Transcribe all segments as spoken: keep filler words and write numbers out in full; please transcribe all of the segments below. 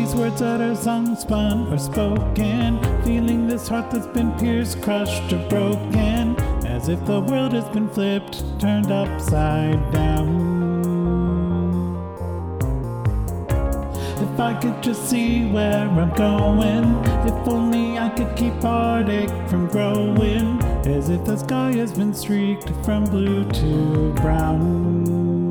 these words that are sung, spun, or spoken. Feeling this heart that's been pierced, crushed, or broken. As if the world has been flipped, turned upside down. If I could just see where I'm going, if only I could keep heartache from growing. As if the sky has been streaked from blue to brown.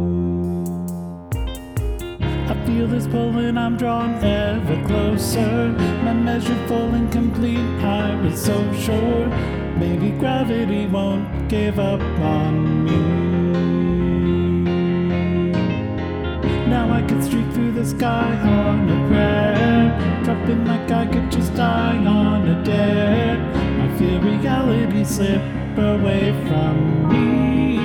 I feel this pull and I'm drawn ever closer. My measure full and complete, I was so sure. Maybe gravity won't give up on me. Now I could streak through the sky on a prayer, dropping like I could just die on a dare. I feel reality slip away from me.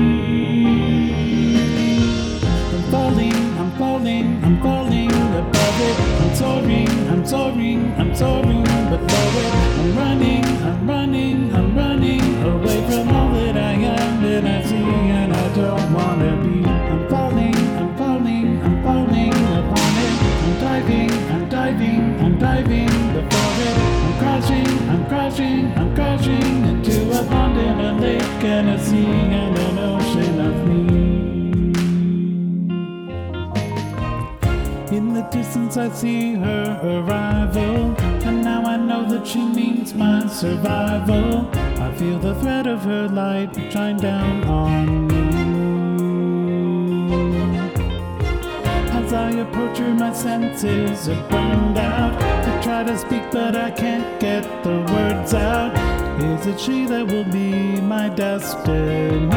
I'm falling, I'm falling, I'm falling above it. I'm soaring, I'm soaring, I'm soaring below it. I'm running, I'm running, I'm running away from all that I am, that I see and I don't wanna be. I'm falling, I'm falling, I'm falling upon it. I'm diving, I'm diving, I'm diving before it. I'm crashing, I'm crashing, I'm crashing into a pond and a lake and a sea and an ocean of me. In the distance I see her arrival, and now I know that she means my survival. I feel the thread of her light shine down on me. As I approach her, my senses are burned out. I try to speak but I can't get the words out. Is it she that will be my destiny?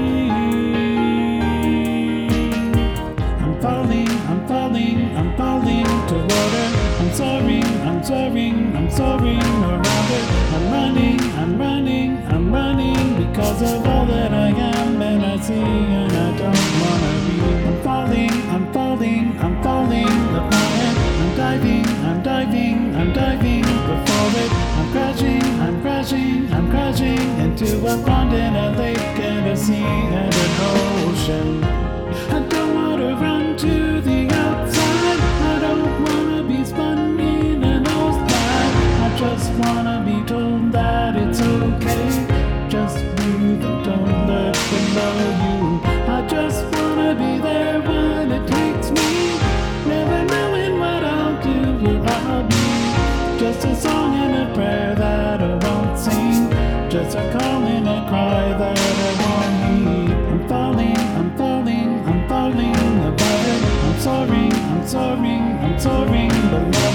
I'm falling, I'm falling, I'm falling toward her. I'm soaring, I'm soaring, I'm soaring around her. I'm running, I'm running, I'm running because of all that I am and I see and I don't wanna be. I'm falling, I'm falling, I'm falling upon it. I'm diving, I'm diving, I'm diving before it. I'm crashing, I'm crashing, I'm crashing into a pond and a lake and a sea and an ocean. I don't wanna run to the outside. I don't wanna be spun in a nosedive. I just wanna be told that it's okay. Just breathe and don't look below you. I just wanna be there when it takes me, never knowing what I'll do or I'll be. Just a song and a prayer that I won't sing. Just a call and a cry that I won't heed. I'm falling, I'm falling, I'm falling above it. I'm soaring, I'm soaring, I'm soaring below.